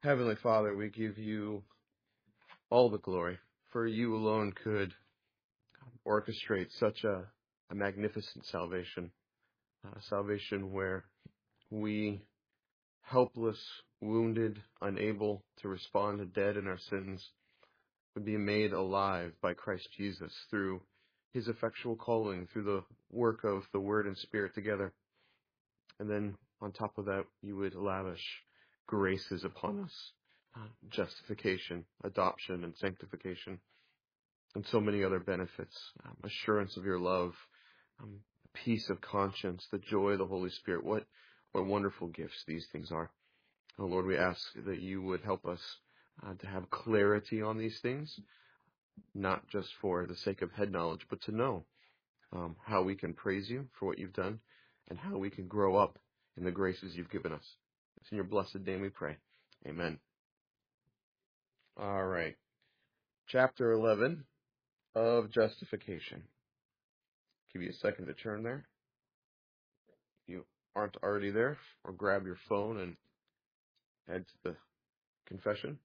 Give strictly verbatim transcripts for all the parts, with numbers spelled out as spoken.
Heavenly Father, we give you all the glory, for you alone could orchestrate such a, a magnificent salvation, a salvation where we, helpless, wounded, unable to respond, dead in our sins, would be made alive by Christ Jesus through his effectual calling, through the work of the Word and Spirit together. And then on top of that, you would lavish graces upon us, uh, justification, adoption, and sanctification, and so many other benefits, um, assurance of your love, um, peace of conscience, the joy of the Holy Spirit. What, what wonderful gifts these things are. Oh Lord, we ask that you would help us uh, to have clarity on these things, not just for the sake of head knowledge, but to know um, how we can praise you for what you've done and how we can grow up in the graces you've given us. It's in your blessed name we pray. Amen. All right. Chapter eleven of Justification. Give you a second to turn there. If you aren't already there, or grab your phone and head to the confession.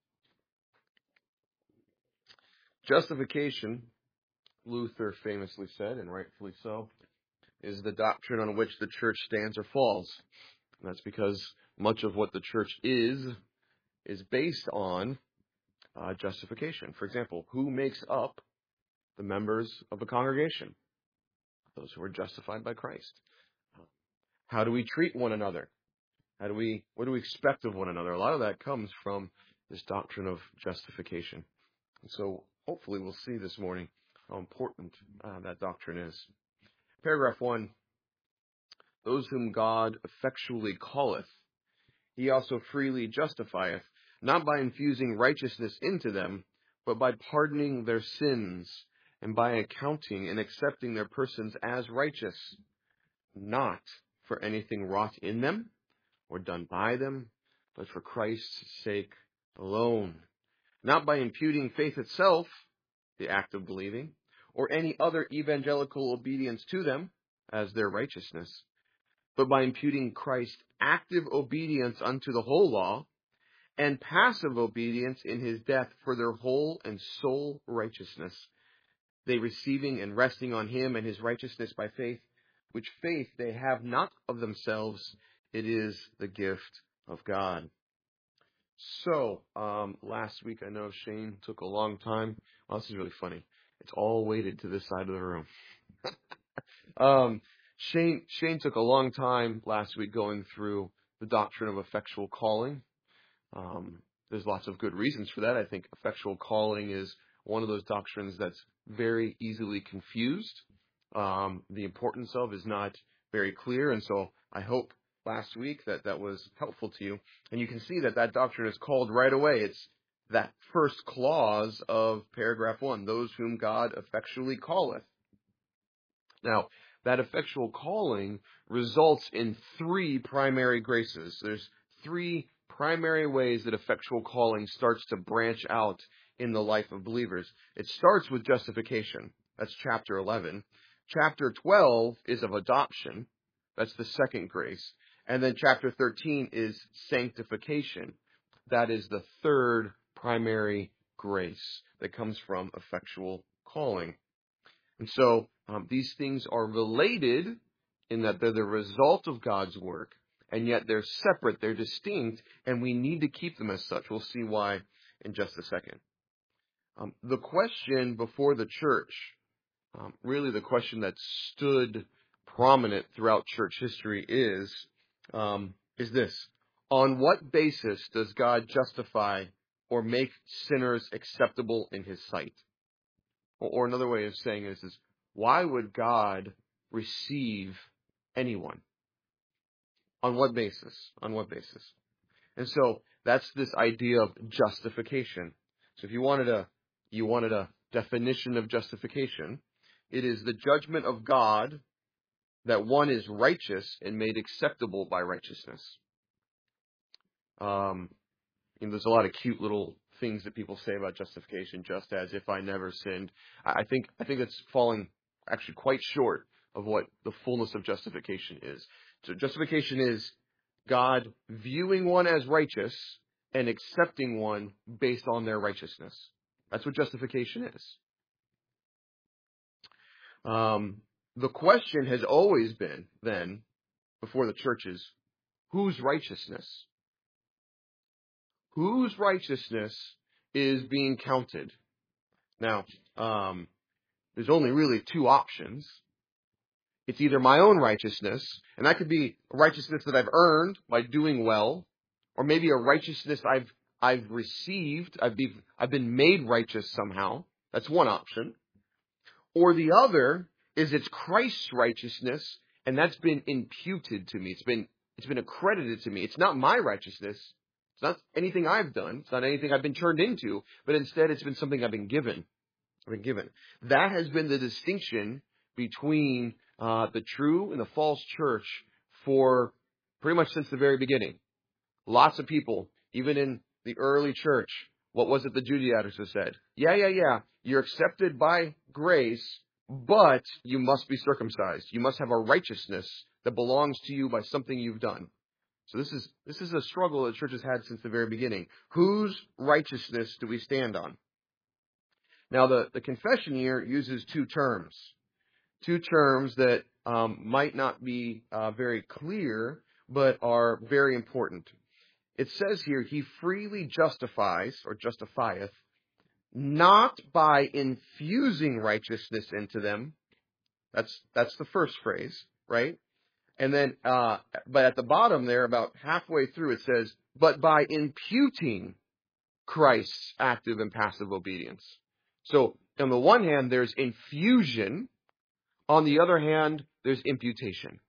Justification, Luther famously said, and rightfully so, is the doctrine on which the church stands or falls. And that's because much of what the church is, is based on uh, justification. For example, who makes up the members of a congregation? Those who are justified by Christ. How do we treat one another? How do we, what do we expect of one another? A lot of that comes from this doctrine of justification. And so hopefully we'll see this morning how important uh, that doctrine is. Paragraph one, those whom God effectually calleth, he also freely justifieth, not by infusing righteousness into them, but by pardoning their sins, and by accounting and accepting their persons as righteous, not for anything wrought in them, or done by them, but for Christ's sake alone. Not by imputing faith itself, the act of believing, or any other evangelical obedience to them, as their righteousness, but by imputing Christ's active obedience unto the whole law, and passive obedience in his death for their whole and sole righteousness, they receiving and resting on him and his righteousness by faith, which faith they have not of themselves, it is the gift of God. So, um, last week I know Shane took a long time. Well, this is really funny. It's all weighted to this side of the room. um, Shane, Shane took a long time last week going through the doctrine of effectual calling. Um, there's lots of good reasons for that. I think effectual calling is one of those doctrines that's very easily confused. Um, the importance of is not very clear, and so I hope last week that that was helpful to you. And you can see that that doctrine is called right away. It's that first clause of paragraph one, those whom God effectually calleth. Now, that effectual calling results in three primary graces. There's three primary ways that effectual calling starts to branch out in the life of believers. It starts with justification. That's chapter eleven. Chapter twelve is of adoption. That's the second grace. And then chapter thirteen is sanctification. That is the third primary grace that comes from effectual calling. And so um, these things are related in that they're the result of God's work, and yet they're separate, they're distinct, and we need to keep them as such. We'll see why in just a second. Um, the question before the church, um, really the question that stood prominent throughout church history is, um, is this: on what basis does God justify or make sinners acceptable in his sight? Or, or another way of saying this is, why would God receive anyone? On what basis? On what basis? And so that's this idea of justification. So if you wanted a, you wanted a definition of justification, it is the judgment of God that one is righteous and made acceptable by righteousness. Um, you know, there's a lot of cute little things that people say about justification, just as if I never sinned. I think I think it's falling actually quite short of what the fullness of justification is. So justification is God viewing one as righteous and accepting one based on their righteousness. That's what justification is. Um, the question has always been, then, before the churches, whose righteousness? Whose righteousness is being counted? Now, um, there's only really two options. It's either my own righteousness, and that could be a righteousness that I've earned by doing well, or maybe a righteousness I've I've received, I've been, I've been made righteous somehow. That's one option. Or the other is it's Christ's righteousness, and that's been imputed to me. It's been it's been accredited to me. It's not my righteousness. It's not anything I've done. It's not anything I've been turned into, but instead it's been something I've been given. I've been given. That has been the distinction between uh, the true and the false church for pretty much since the very beginning. Lots of people, even in the early church, what was it the Judaizers said? Yeah, yeah, yeah. You're accepted by grace, but you must be circumcised. You must have a righteousness that belongs to you by something you've done. So this is this is a struggle that the church has had since the very beginning. Whose righteousness do we stand on? Now, the, the confession here uses two terms. Two terms that um, might not be uh, very clear, but are very important. It says here, he freely justifies, or justifieth, not by infusing righteousness into them. That's that's the first phrase, right? And then, uh, but at the bottom there, about halfway through, it says, but by imputing Christ's active and passive obedience. So, on the one hand, there's infusion. On the other hand, there's imputation.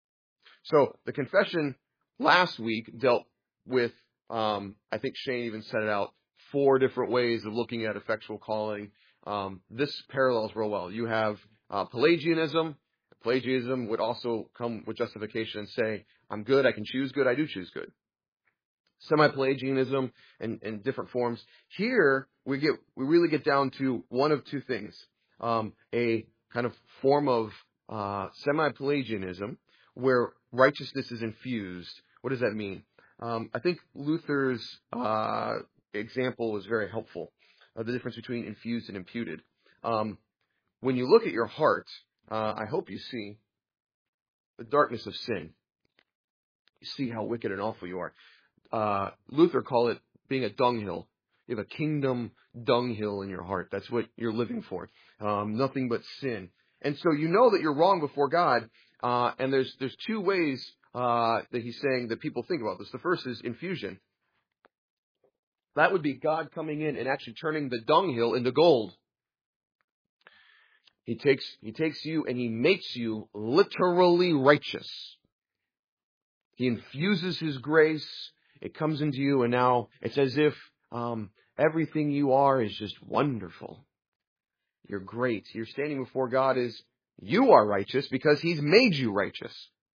So, the confession last week dealt with, um, I think Shane even set it out, four different ways of looking at effectual calling. Um, this parallels real well. You have uh, Pelagianism. Pelagianism would also come with justification and say, I'm good, I can choose good, I do choose good. Semi-Pelagianism and, and different forms. Here, we get we really get down to one of two things. Um, a kind of form of uh, semi-Pelagianism where righteousness is infused. What does that mean? Um, I think Luther's uh, example was very helpful. Uh, the difference between infused and imputed. Um, when you look at your heart, uh, I hope you see the darkness of sin. You see how wicked and awful you are. Uh, Luther called it being a dunghill. You have a kingdom dunghill in your heart. That's what you're living for. Um, nothing but sin. And so you know that you're wrong before God. Uh, and there's there's two ways uh, that he's saying that people think about this. The first is infusion. That would be God coming in and actually turning the dunghill into gold. He takes he takes you and he makes you literally righteous. He infuses his grace. It comes into you, and now it's as if um, everything you are is just wonderful. You're great. You're standing before God as you are righteous because he's made you righteous.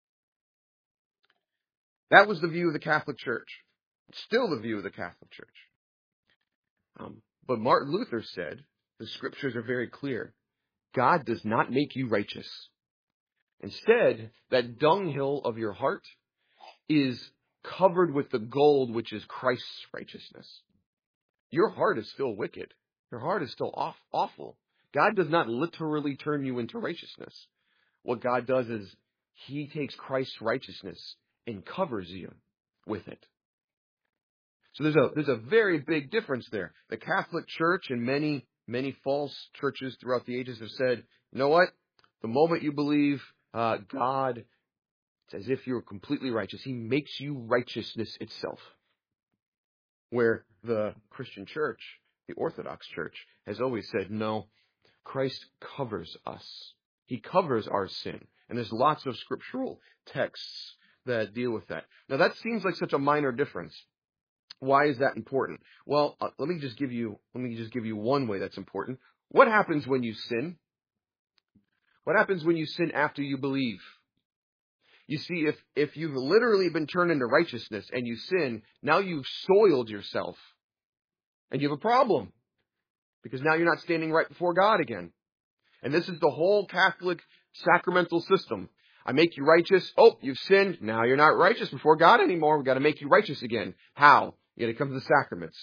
That was the view of the Catholic Church. It's still the view of the Catholic Church. Um, but Martin Luther said, the scriptures are very clear. God does not make you righteous. Instead, that dunghill of your heart is covered with the gold, which is Christ's righteousness. Your heart is still wicked. Your heart is still off, awful. God does not literally turn you into righteousness. What God does is he takes Christ's righteousness and covers you with it. So there's a there's a very big difference there. The Catholic Church and many, many false churches throughout the ages have said, you know what? The moment you believe uh, God, it's as if you're completely righteous. He makes you righteousness itself. Where the Christian Church, the Orthodox Church, has always said, no, Christ covers us. He covers our sin. And there's lots of scriptural texts that deal with that. Now that seems like such a minor difference. Why is that important? Well, uh, let me just give you let me just give you one way that's important. What happens when you sin? What happens when you sin after you believe? You see, if, if you've literally been turned into righteousness and you sin, now you've soiled yourself. And you have a problem. Because now you're not standing right before God again. And this is the whole Catholic sacramental system. I make you righteous. Oh, you've sinned. Now you're not righteous before God anymore. We've got to make you righteous again. How? You got to come to the sacraments.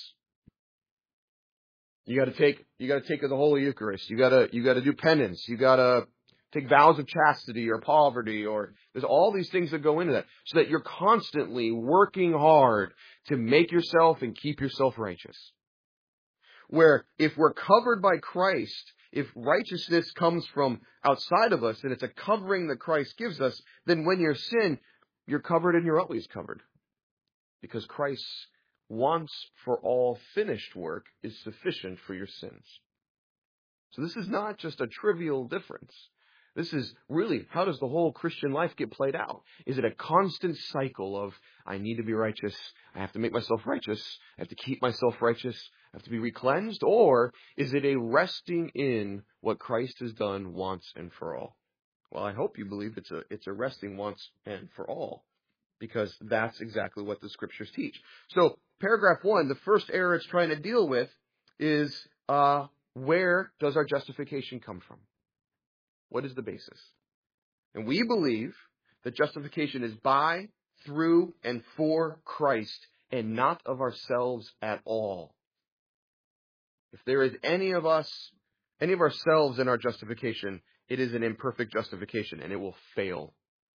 You got to take you got to take the Holy Eucharist. You got to you got to do penance. You got to take vows of chastity or poverty, or there's all these things that go into that, so that you're constantly working hard to make yourself and keep yourself righteous. Where if we're covered by Christ, if righteousness comes from outside of us and it's a covering that Christ gives us, then when you sin, you're covered and you're always covered. Because Christ's once for all finished work is sufficient for your sins. So this is not just a trivial difference. This is really, how does the whole Christian life get played out? Is it a constant cycle of, I need to be righteous, I have to make myself righteous, I have to keep myself righteous, I have to be recleansed? Or is it a resting in what Christ has done once and for all? Well, I hope you believe it's a, it's a resting once and for all, because that's exactly what the Scriptures teach. So, paragraph one, the first error it's trying to deal with is, uh, where does our justification come from? What is the basis? And we believe that justification is by, through, and for Christ, and not of ourselves at all. If there is any of us, any of ourselves in our justification, it is an imperfect justification, and it will fail.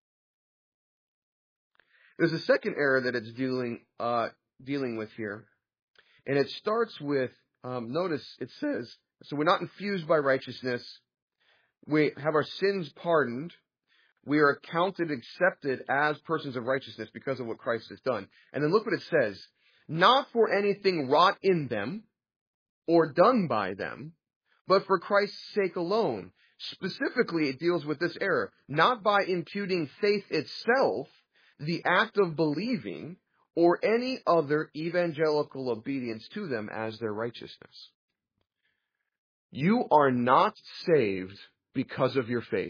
There's a second error that it's dealing uh, dealing with here, and it starts with, um, notice it says, so we're not infused by righteousness, we have our sins pardoned, we are counted, accepted as persons of righteousness because of what Christ has done. And then look what it says, not for anything wrought in them or done by them, but for Christ's sake alone. Specifically, it deals with this error, not by imputing faith itself, the act of believing, or any other evangelical obedience to them as their righteousness. You are not saved because of your faith.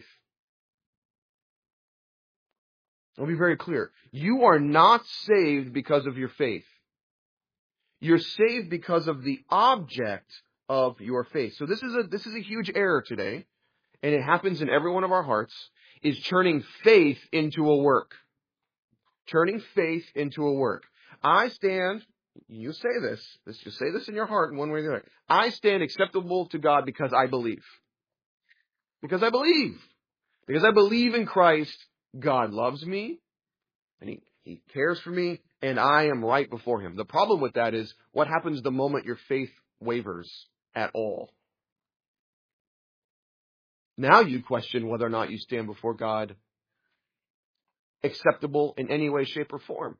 I'll be very clear. You are not saved because of your faith. You're saved because of the object of your faith. So this is a this is a huge error today, and it happens in every one of our hearts, is turning faith into a work. Turning faith into a work. I stand, you say this, this you say this in your heart in one way or the other. I stand acceptable to God because I believe. Because I believe. Because I believe in Christ, God loves me, and He, he cares for me, and I am right before Him. The problem with that is, what happens the moment your faith wavers at all? Now you question whether or not you stand before God acceptable in any way, shape, or form.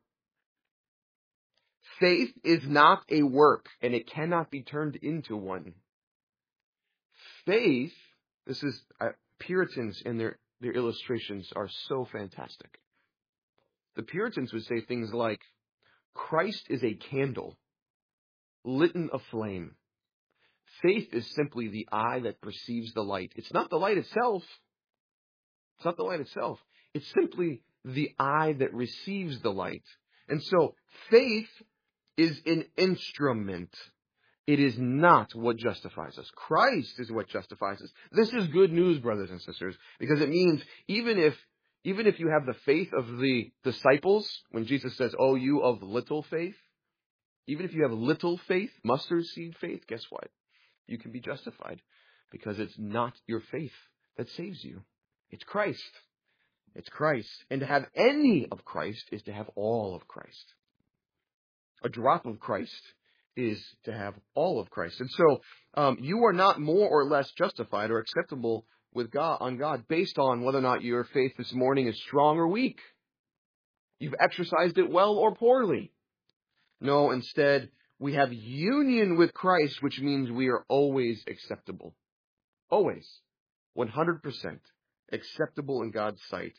Faith is not a work, and it cannot be turned into one. Faith, this is, uh, Puritans and their, their illustrations are so fantastic. The Puritans would say things like, Christ is a candle, lit in a flame. Faith is simply the eye that perceives the light. It's not the light itself. It's not the light itself. It's simply the eye that receives the light. And so, faith is an instrument. It is not what justifies us. Christ is what justifies us. This is good news, brothers and sisters, because it means even if even if you have the faith of the disciples, when Jesus says, "Oh, you of little faith," even if you have little faith, mustard seed faith, guess what? You can be justified, because it's not your faith that saves you. It's Christ. It's Christ. And to have any of Christ is to have all of Christ. A drop of Christ is to have all of Christ. And so um, you are not more or less justified or acceptable with God on God based on whether or not your faith this morning is strong or weak. You've exercised it well or poorly. No, instead, we have union with Christ, which means we are always acceptable. Always. one hundred percent acceptable in God's sight.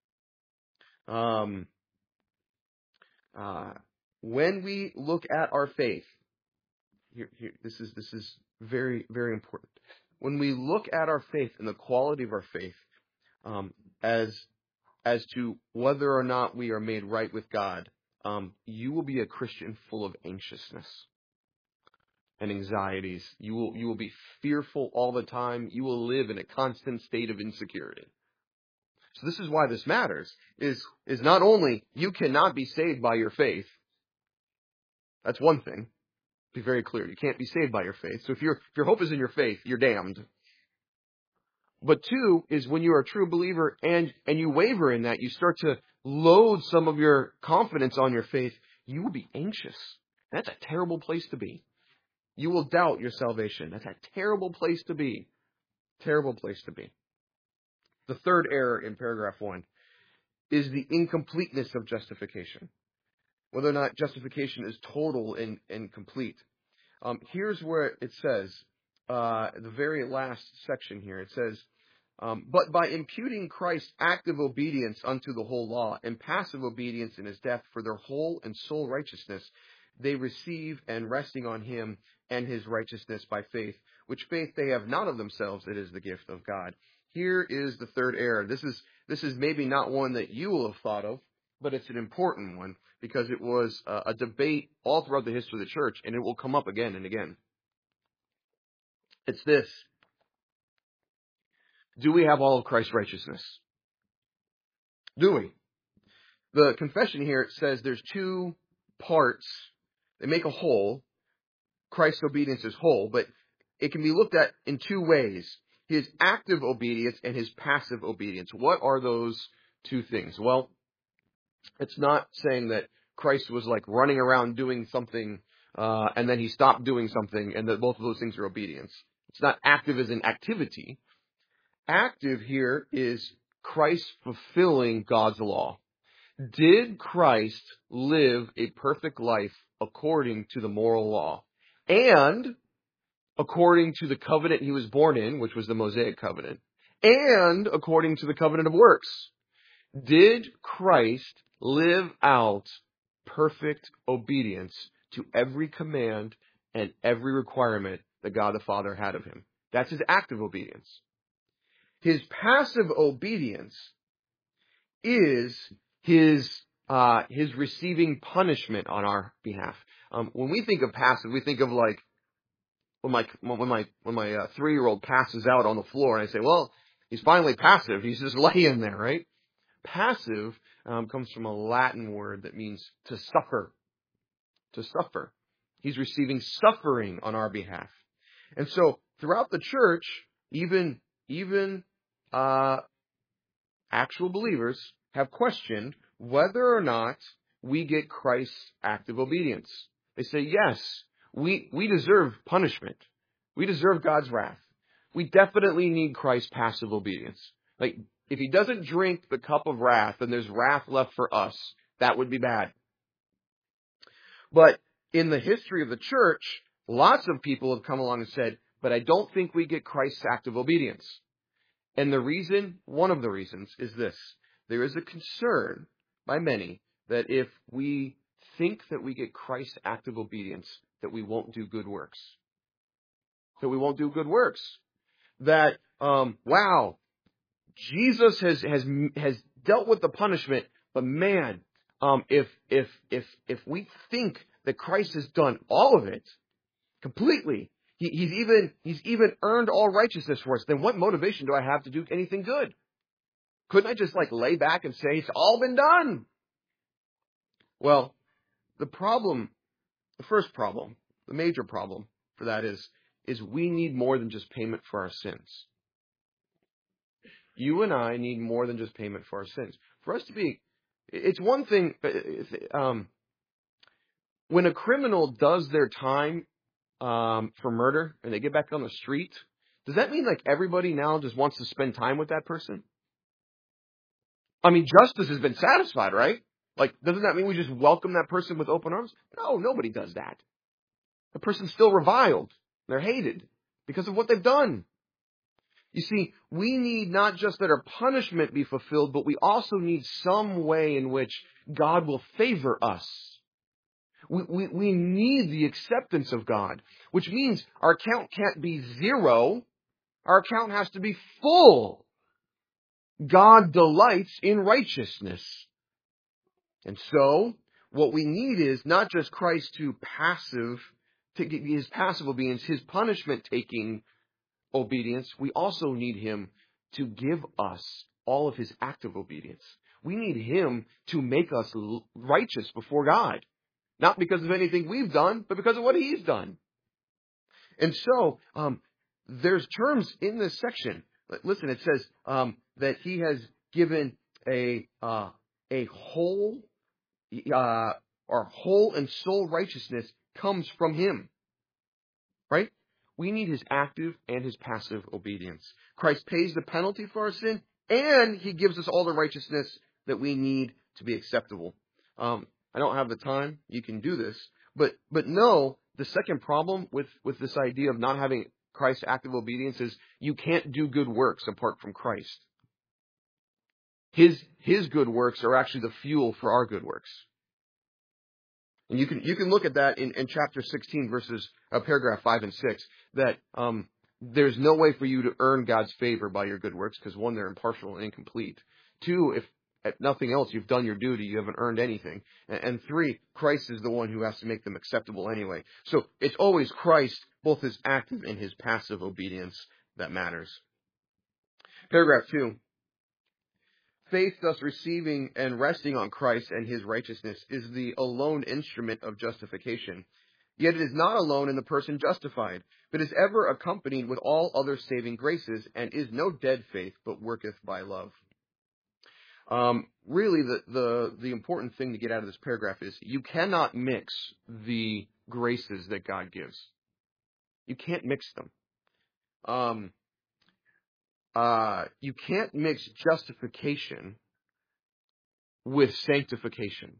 Um, uh, when we look at our faith, here, here, this is this is very, very important. When we look at our faith and the quality of our faith, um, as as to whether or not we are made right with God, um, you will be a Christian full of anxiousness and anxieties. You will you will be fearful all the time. You will live in a constant state of insecurity. So this is why this matters, is, is not only you cannot be saved by your faith, That's one thing. Be very clear. You can't be saved by your faith. So if, your if your hope is in your faith, you're damned. But two is when you're a true believer and, and you waver in that, you start to load some of your confidence on your faith, you will be anxious. That's a terrible place to be. You will doubt your salvation. That's a terrible place to be. Terrible place to be. The third error in paragraph one is the incompleteness of justification. Whether or not justification is total and, and complete. Um, here's where it says, uh, the very last section here, it says, um, but by imputing Christ's active obedience unto the whole law and passive obedience in his death for their whole and sole righteousness, they receive and resting on him and his righteousness by faith, which faith they have not of themselves, it is the gift of God. Here is the third error. This is, this is maybe not one that you will have thought of, but it's an important one because it was a, a debate all throughout the history of the church, and it will come up again and again. It's this. Do we have all of Christ's righteousness? Do we? The confession here says there's two parts. They make a whole. Christ's obedience is whole, but it can be looked at in two ways. His active obedience and his passive obedience. What are those two things? Well, it's not saying that Christ was like running around doing something uh, and then he stopped doing something and that both of those things are obedience. It's not active as in activity. Active here is Christ fulfilling God's law. Did Christ live a perfect life according to the moral law and according to the covenant he was born in, which was the Mosaic covenant, and according to the covenant of works? Did Christ live out perfect obedience to every command and every requirement that God the Father had of him? That's his active obedience. His passive obedience is his uh, his receiving punishment on our behalf. Um, when we think of passive, we think of like when my when my when my uh, three-year-old passes out on the floor, and I say, "Well, he's finally passive. He's just laying there, right?" Passive um, comes from a Latin word that means to suffer. To suffer. He's receiving suffering on our behalf. And so throughout the church, even even uh, actual believers have questioned whether or not we get Christ's active obedience. They say, yes, we, we deserve punishment. We deserve God's wrath. We definitely need Christ's passive obedience. Like, if he doesn't drink the cup of wrath and there's wrath left for us, that would be bad. But in the history of the church, lots of people have come along and said, but I don't think we get Christ's active obedience. And the reason, one of the reasons, is this. There is a concern by many that if we think that we get Christ's active obedience, that we won't do good works. That we won't do good works. That, um, wow, Jesus has, has, has dealt with the punishment, but man, um, if, if, if, if we think that Christ has done all of it completely, he, he's even, he's even earned all righteousness for us, then what motivation do I have to do anything good? Couldn't I just like lay back and say, it's all been done? Well, the problem, the first problem, the major problem for that is, is we need more than just payment for our sins. You and I need more than just payment for our sins. For us to be, it's one thing, um, when a criminal does their time um, for murder and they get back on the street, does that mean like everybody now just wants to spend time with that person? I mean, justice has been satisfied, right? Like, doesn't that mean we just welcome that person with open arms? No, nobody does that. The person's still reviled. They're hated because of what they've done. You see, we need not just that our punishment be fulfilled, but we also need some way in which God will favor us. We, we, we need the acceptance of God, which means our account can't be zero. Our account has to be full. God delights in righteousness. And so, what we need is not just Christ to passive, to his passive obedience, his punishment taking obedience. We also need him to give us all of his active obedience. We need him to make us righteous before God. Not because of anything we've done, but because of what He's done. And so, um, there's terms in this section. Listen, it says um, that He has given a uh, a whole, uh, our whole and sole righteousness comes from Him. Right? We need His active and His passive obedience. Christ pays the penalty for our sin, and He gives us all the righteousness that we need to be acceptable. Um, I don't have the time. You can do this. But but no, the second problem with, with this idea of not having Christ's active obedience is you can't do good works apart from Christ. His His good works are actually the fuel for our good works. And you can you can look at that in, in chapter sixteen, verses uh, paragraph five and six, that um, there's no way for you to earn God's favor by your good works, because one, they're impartial and incomplete. Two, if at nothing else, you've done your duty, you haven't earned anything. And, and three, Christ is the one who has to make them acceptable anyway. So it's always Christ, both His active and His passive obedience, that matters. Paragraph two. Faith, thus receiving and resting on Christ and His righteousness, is the alone instrument of justification. Yet it is not alone in the person justified, but is ever accompanied with all other saving graces, and is no dead faith, but worketh by love. Um, really, the, the, the important thing to get out of this paragraph is you cannot mix the graces that God gives. You can't mix them. Um, uh, you can't mix justification with sanctification.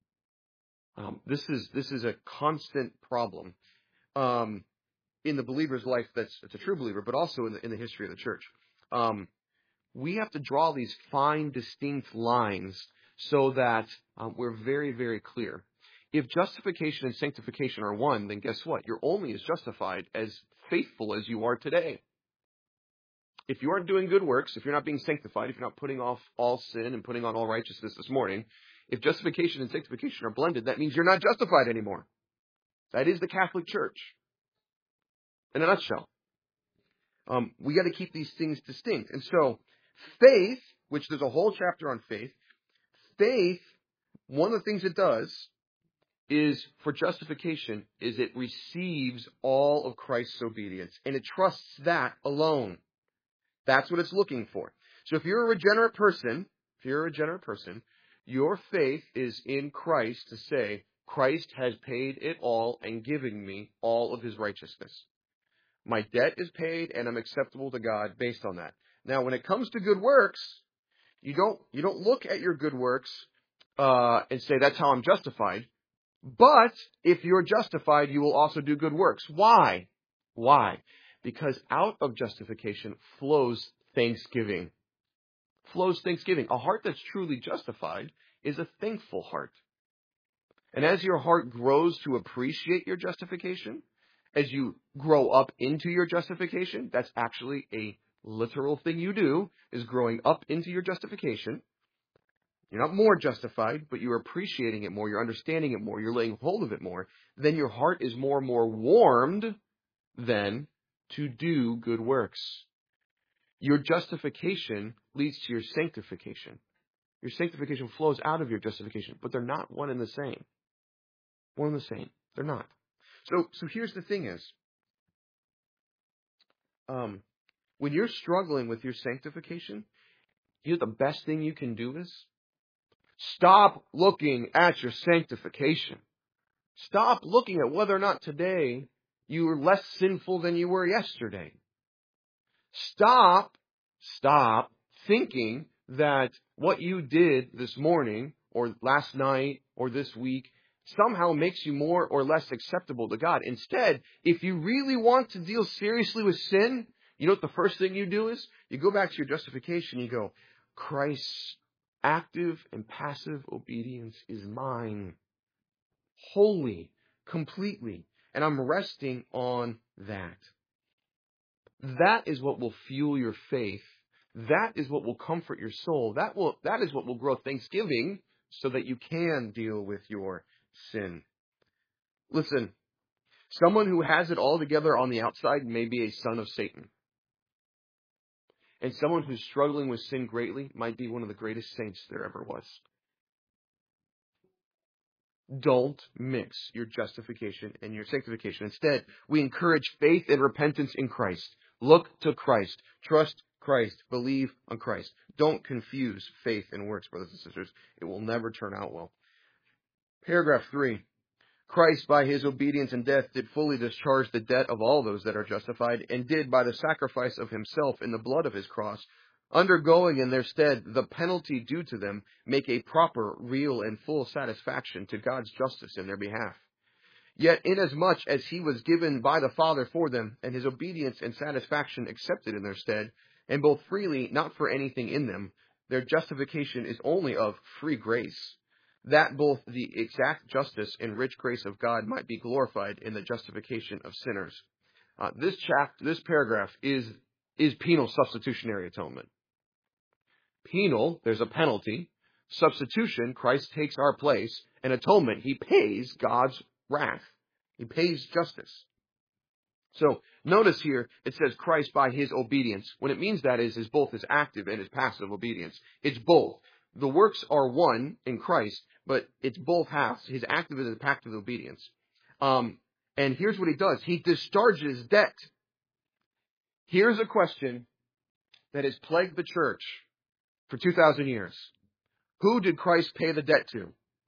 Um, this is this is a constant problem um, in the believer's life. That's it's a true believer, but also in the in the history of the church. Um, we have to draw these fine, distinct lines so that um, we're very, very clear. If justification and sanctification are one, then guess what? You're only as justified as faithful as you are today. If you aren't doing good works, if you're not being sanctified, if you're not putting off all sin and putting on all righteousness this morning, if justification and sanctification are blended, that means you're not justified anymore. That is the Catholic Church, in a nutshell. Um, we got to keep these things distinct. And so, faith, which there's a whole chapter on faith, faith, one of the things it does is, for justification, is it receives all of Christ's obedience, and it trusts that alone. That's what it's looking for. So if you're a regenerate person, if you're a regenerate person, your faith is in Christ to say, Christ has paid it all and given me all of His righteousness. My debt is paid and I'm acceptable to God based on that. Now, when it comes to good works, you don't, you don't look at your good works uh, and say, that's how I'm justified. But if you're justified, you will also do good works. Why? Why? Because out of justification flows thanksgiving. Flows thanksgiving. A heart that's truly justified is a thankful heart. And as your heart grows to appreciate your justification, as you grow up into your justification, that's actually a literal thing you do, is growing up into your justification. You're not more justified, but you're appreciating it more, you're understanding it more, you're laying hold of it more. Then your heart is more and more warmed then to do good works. Your justification leads to your sanctification. Your sanctification flows out of your justification, but they're not one and the same. One and the same. They're not. So, so here's the thing is, um, when you're struggling with your sanctification, you know the best thing you can do is stop looking at your sanctification. Stop looking at whether or not today you were less sinful than you were yesterday. Stop, stop thinking that what you did this morning or last night or this week somehow makes you more or less acceptable to God. Instead, if you really want to deal seriously with sin, you know what the first thing you do is? You go back to your justification, you go, Christ's active and passive obedience is mine. Wholly, completely. And I'm resting on that. That is what will fuel your faith. That is what will comfort your soul. That will, that is what will grow thanksgiving so that you can deal with your sin. Listen, someone who has it all together on the outside may be a son of Satan. And someone who's struggling with sin greatly might be one of the greatest saints there ever was. don't mix your justification and your sanctification. Instead, we encourage faith and repentance in Christ. Look to Christ. Trust Christ. Believe on Christ. Don't confuse faith and works, brothers and sisters. It will never turn out well. Paragraph three. Christ, by his obedience and death, did fully discharge the debt of all those that are justified, and did, by the sacrifice of himself in the blood of his cross, undergoing in their stead the penalty due to them, make a proper, real, and full satisfaction to God's justice in their behalf. Yet inasmuch as he was given by the Father for them, and his obedience and satisfaction accepted in their stead, and both freely, not for anything in them, their justification is only of free grace, that both the exact justice and rich grace of God might be glorified in the justification of sinners. Uh, this chapter, this paragraph is is penal substitutionary atonement. Penal, there's a penalty. Substitution, Christ takes our place. And atonement, he pays God's wrath. He pays justice. So notice here, it says Christ by his obedience. What it means that is, is both his active and his passive obedience. It's both. The works are one in Christ, but it's both halves. His active and his passive obedience. Um, and here's what he does. He discharges debt. Here's a question that has plagued the church for two thousand years. Who did Christ pay the debt to?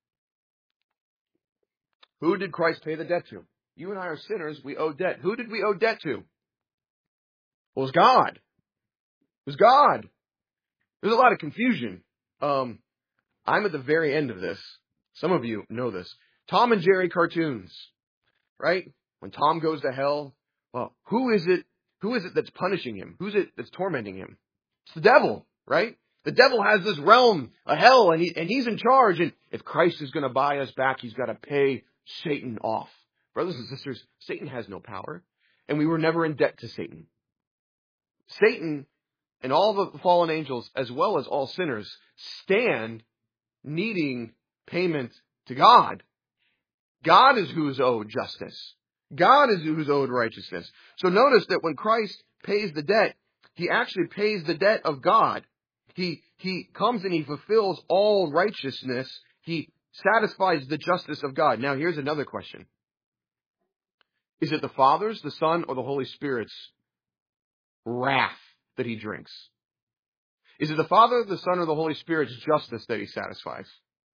Who did Christ pay the debt to? You and I are sinners. We owe debt. Who did we owe debt to? Well, it was God. It was God. There's a lot of confusion. Um, I'm at the very end of this. Some of you know this. Tom and Jerry cartoons, right? When Tom goes to hell, well, who is it? Who is it that's punishing him? Who's it that's tormenting him? It's the devil, right? The devil has this realm, a hell, and he and he's in charge. And if Christ is going to buy us back, he's got to pay Satan off. Brothers and sisters, Satan has no power, and we were never in debt to Satan. Satan and all the fallen angels, as well as all sinners, stand needing payment to God. God is who is owed justice. God is who is owed righteousness. So notice that when Christ pays the debt, he actually pays the debt of God. He, he comes and he fulfills all righteousness. He satisfies the justice of God. Now here's another question. Is it the Father's, the Son, or the Holy Spirit's wrath that he drinks? Is it the Father, the Son, or the Holy Spirit's justice that he satisfies?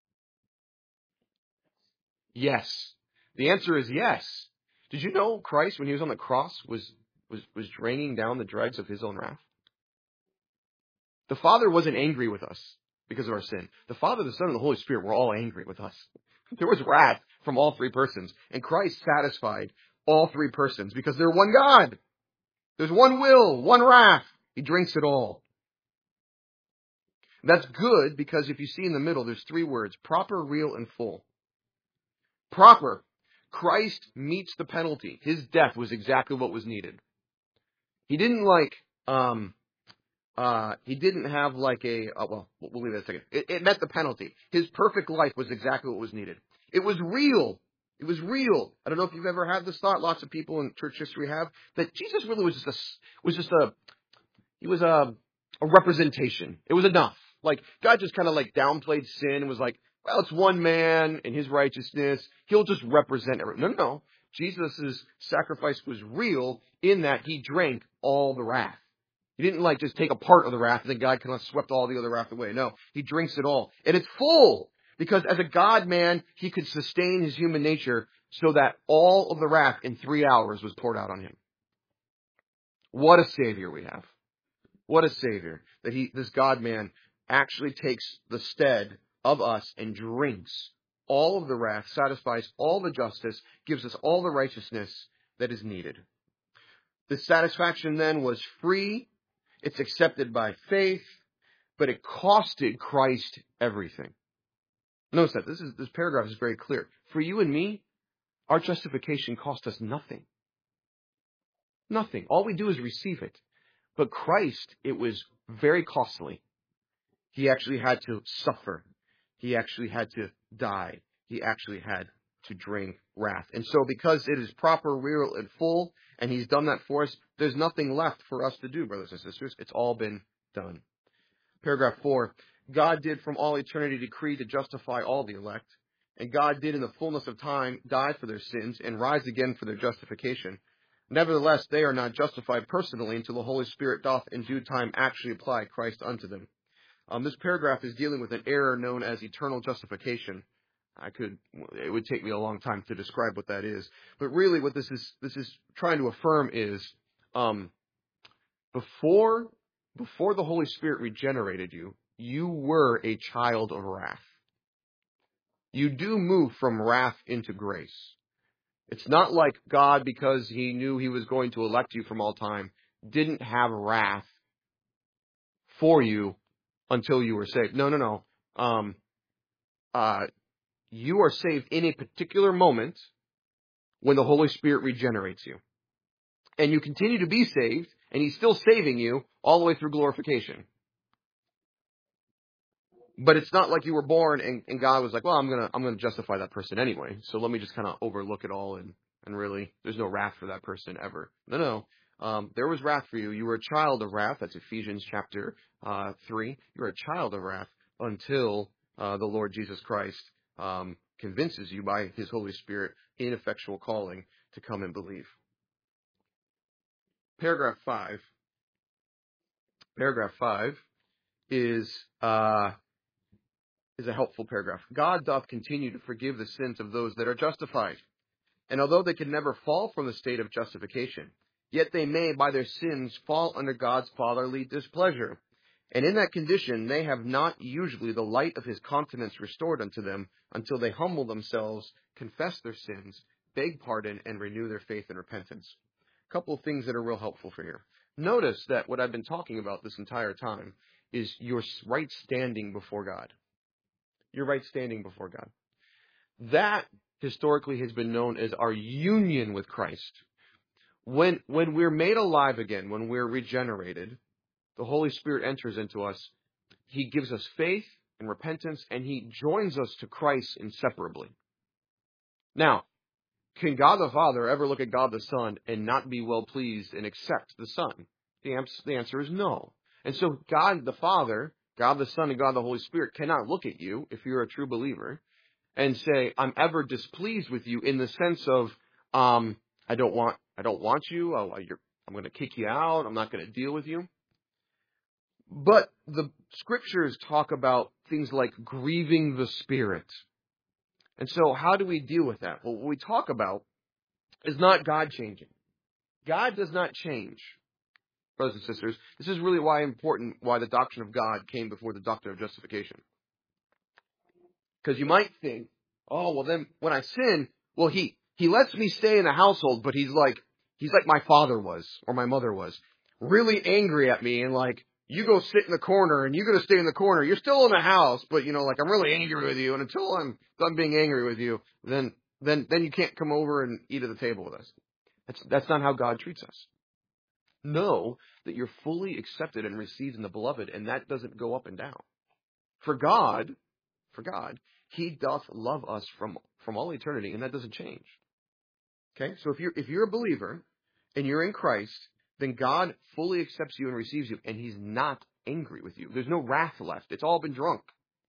Yes. The answer is yes. Did you know Christ, when he was on the cross, was, was, was draining down the dregs of his own wrath? The Father wasn't angry with us because of our sin. The Father, the Son, and the Holy Spirit were all angry with us. There was wrath from all three persons. And Christ satisfied all three persons because they're one God. There's one will, one wrath. He drinks it all. That's good because if you see in the middle, there's three words: proper, real, and full. Proper. Christ meets the penalty. His death was exactly what was needed. He didn't like, um, uh, he didn't have like a, oh, well, we'll leave that a second. It, it met the penalty. His perfect life was exactly what was needed. It was real. It was real. I don't know if you've ever had this thought. Lots of people in church history have, that Jesus really was just a, was just a, he was a, a representation. It was enough. Like, God just kind of like downplayed sin and was like, well, it's one man and his righteousness. He'll just represent everything. No, no, no. Jesus' sacrifice was real in that he drank all the wrath. He didn't like just take a part of the wrath and then God kind of swept all the other wrath away. No, he drinks it all. And it's full because as a God man, he could sustain his human nature so that all of the wrath in three hours was poured out on him. What a Savior we have. What a Savior that he, this God man actually takes the stead of us and drinks all of the wrath, satisfies all the justice, gives us all the righteousness that is needed. The satisfaction then was free. It's accepted by faith, but it costed Christ everything. Notice that this is this paragraph is very clear. For you and me, our justification cost us nothing. Nothing. All we do is receive it. But Christ, it was very costly. He actually had to suffer. He actually had to die. He actually had to drink wrath. And so because it is proper, real, and full, and he's done that for us, there's nothing left for us to do, brothers and sisters. It's all been done. Paragraph four. God did from all eternity decree to justify all the elect, and God did in the fullness of time die for their sins and rise again for their justification. Nevertheless, they are not justified personally until the Holy Spirit doth in due time actually apply Christ unto them. Um, this paragraph is dealing with an error known as eternal justification. I could, it would take me a long time to describe what that is. But really what this is, this is trying to affirm is, um, before, before the Holy Spirit regenerated you, you were a child of wrath. You do move from wrath into grace. It's not like God, because he knew he was going to elect you from all time, didn't have wrath for you until you were saved. No, no, no. Um, uh, you are saved in a particular moment when the Holy Spirit regenerates you. And you continue to be saved, and he's still saving you all the way through glorification. But it's not like you were born and, and God was like, well, I'm gonna I'm gonna justify that person anyway. So let me just kind of overlook it all and, and really there's no wrath for that person ever. No, no. Um, there was wrath for you. You were a child of wrath. That's Ephesians chapter uh, three. You were a child of wrath until uh, the Lord Jesus Christ um, convinces you by his Holy Spirit in effectual calling to come and believe. Paragraph five. Paragraph five is uh, is a helpful paragraph. God doth continue to forgive the sins of those that are justified. And although they can never fall from the state of justification, yet they may by their sins fall under God's fatherly displeasure. And in that condition they have not usually the light of his countenance restored unto them until they humble themselves, confess their sins, beg pardon, and renew their faith and repentance. A couple of things that are real helpful for here. Notice that what I've been talking about this entire time is your right standing before God. Your right standing before God. That historically has been known as our union with Christ. When, when we're made alive again, when we're regenerated, the Holy Spirit enters into us. He gives us faith and repentance, and he joins us to Christ inseparably. Now, can God the Father ever look at God the Son and not be well pleased and accept the Son? The answer is no. And so God the Father, God the Son, and God the Holy Spirit cannot look at you, if you're a true believer, and say, I'm ever displeased with you in the sense of, um, I don't want, I don't want you. I'll, you're, I'm going to kick you out. I'm not going to deal with you. But the scriptures talk about things like grieving the Spirit. And so how do we deal with that? Well, what we talk about is not God changing. God does not change, brothers and sisters. This is really why important, why the doctrine of God came before the doctrine of justification. Because you might think, oh, well then when I sin, well, he, he lets me stay in the household, but he's like, he's like my father was, or my mother was, really angry at me and like, you go sit in the corner and you got to stay in the corner. You're still in the house, but you know, like I'm really angry with you. And until I'm done being angry with you, then, then, then you can't come over and eat at the table with us. That's, that's not how God treats us. Know that you're fully accepted and received in the beloved, and that doesn't go up and down. For God, for God, he doth love us from, from all eternity, and that doesn't change. Okay? So if you're, if you're a believer and you're in Christ, then God fully accepts you and receives you, and he's not angry with you. There's no wrath left. It's all been drunk.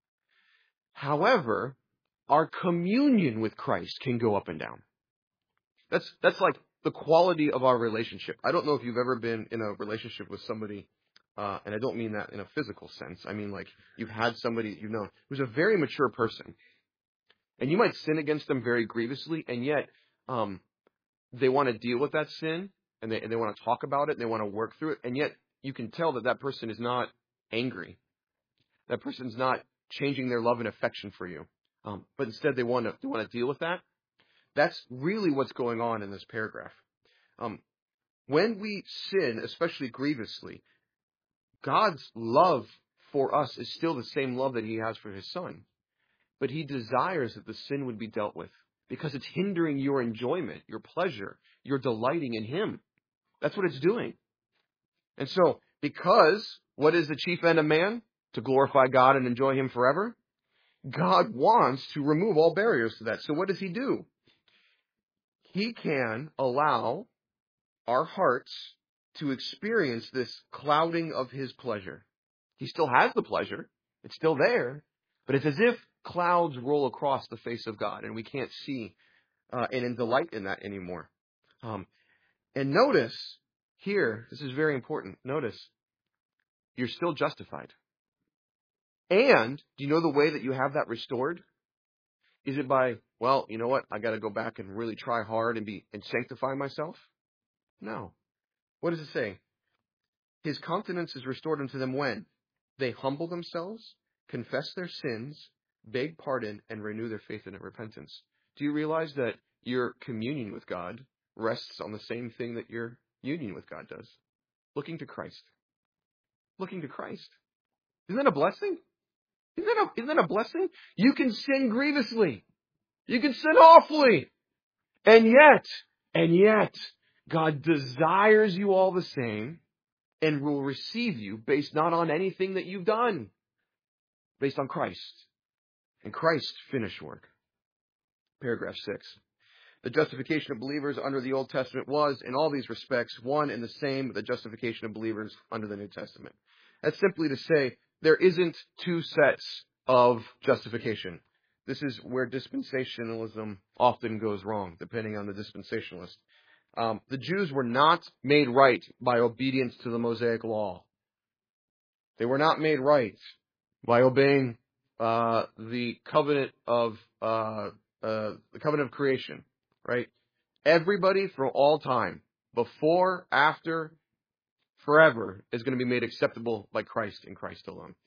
However, our communion with Christ can go up and down. That's, that's like the quality of our relationship. I don't know if you've ever been in a relationship with somebody, uh, and I don't mean that in a physical sense. I mean like you've had somebody you've known who's a very mature person, and you might sin against them very grievously, and yet um, they want to deal with that sin, and they, and they want to talk about it, and they want to work through it, and yet you can tell that that person is not angry. That person's not changing their love and affection for you, um, but instead they want to they want to deal with that. That's really what's going on in this paragraph. Um, when we sin, especially grievously, God's love for us is still the same love that he has for his son. But he desires that the sin would be dealt with because it's hindering your enjoyment, your pleasure, your delighting in him. That's what it's doing. And so, because what is the chief end of man? To glorify God and enjoy him forever. God wants to remove all barriers to that. So what does he do? He can allow our hearts to experience this clouding of his pleasure. He still has the pleasure. It's still there. But it's as if clouds roll across the face of God, and we can't see uh, and in delight in that anymore. Um, and notice here, this is very important. Notice, you're still justified. And do you know the way that you have that restored? Is it by, well, you know what? I got to go back and really try hard and be and sanctify myself? No. What does it say? His countenance is restored unto them when they humble themselves, confess their sins, beg pardon, and renew their faith in repentance. Do you realize that your communion with God rests on the same thing that your union with God does? Looking to Christ. Looking to Christ. Isn't that a blessing? Isn't that a, isn't that a blessing? You can sin grievously. You can sin awfully. And yet, and yet, God desires you all the same and will receive you based not on anything that you've done, based on Christ and Christ's finished work. Paragraph six. The justification of believers under the Old Testament was, in all these respects, one and the same with the justification of believers under the New Testament. That's simply to say, there isn't two sets of justification. This is where dispensationalism often goes wrong, depending on the dispensationalist. Um, the Jews were not made right by obedience to the Mosaic law. They were not made right by obeying uh, the covenant of uh, uh, the covenant of creation. Right? Everybody for all time, before, after, forever, is going to be made acceptable by Christ and Christ alone.